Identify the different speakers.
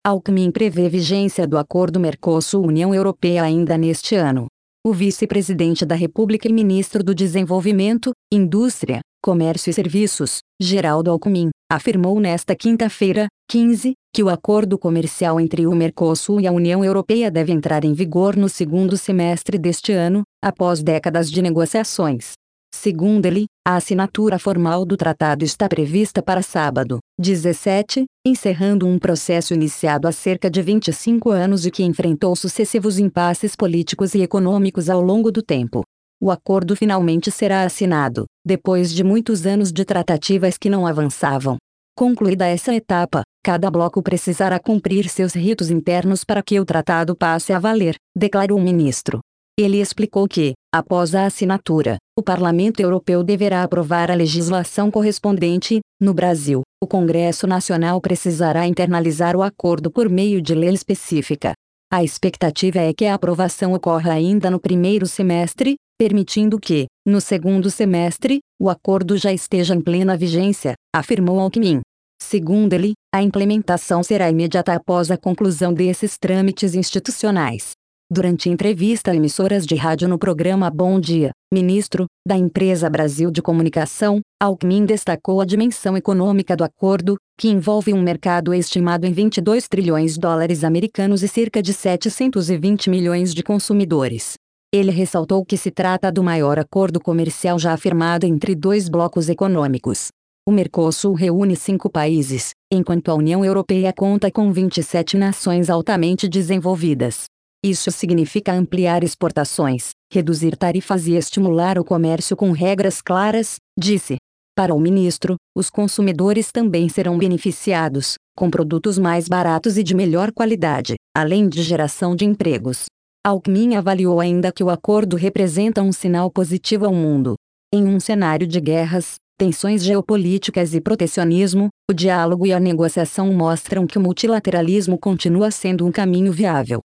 Speaker 1: Alckmin prevê vigência do acordo Mercosul-União Europeia ainda neste ano. O vice-presidente da República e ministro do Desenvolvimento, Indústria, Comércio e Serviços, Geraldo Alckmin, afirmou nesta quinta-feira, 15, que o acordo comercial entre o Mercosul e a União Europeia deve entrar em vigor no segundo semestre deste ano, após décadas de negociações. Segundo ele, a assinatura formal do tratado está prevista para sábado, 17, encerrando um processo iniciado há cerca de 25 anos e que enfrentou sucessivos impasses políticos e econômicos ao longo do tempo. O acordo finalmente será assinado, depois de muitos anos de tratativas que não avançavam. Concluída essa etapa, cada bloco precisará cumprir seus ritos internos para que o tratado passe a valer, declarou o ministro. Ele explicou que, após a assinatura, o Parlamento Europeu deverá aprovar a legislação correspondente. No Brasil, o Congresso Nacional precisará internalizar o acordo por meio de lei específica. A expectativa é que a aprovação ocorra ainda no primeiro semestre, permitindo que, no segundo semestre, o acordo já esteja em plena vigência, afirmou Alckmin. Segundo ele, a implementação será imediata após a conclusão desses trâmites institucionais. Durante entrevista a emissoras de rádio no programa Bom Dia, ministro, da empresa Brasil de Comunicação, Alckmin destacou a dimensão econômica do acordo, que envolve um mercado estimado em 22 trilhões de dólares americanos e cerca de 720 milhões de consumidores. Ele ressaltou que se trata do maior acordo comercial já firmado entre dois blocos econômicos. O Mercosul reúne 5 países, enquanto a União Europeia conta com 27 nações altamente desenvolvidas. Isso significa ampliar exportações, reduzir tarifas e estimular o comércio com regras claras, disse. Para o ministro, os consumidores também serão beneficiados, com produtos mais baratos e de melhor qualidade, além de geração de empregos. Alckmin avaliou ainda que o acordo representa um sinal positivo ao mundo. Em um cenário de guerras, tensões geopolíticas e protecionismo, o diálogo e a negociação mostram que o multilateralismo continua sendo um caminho viável.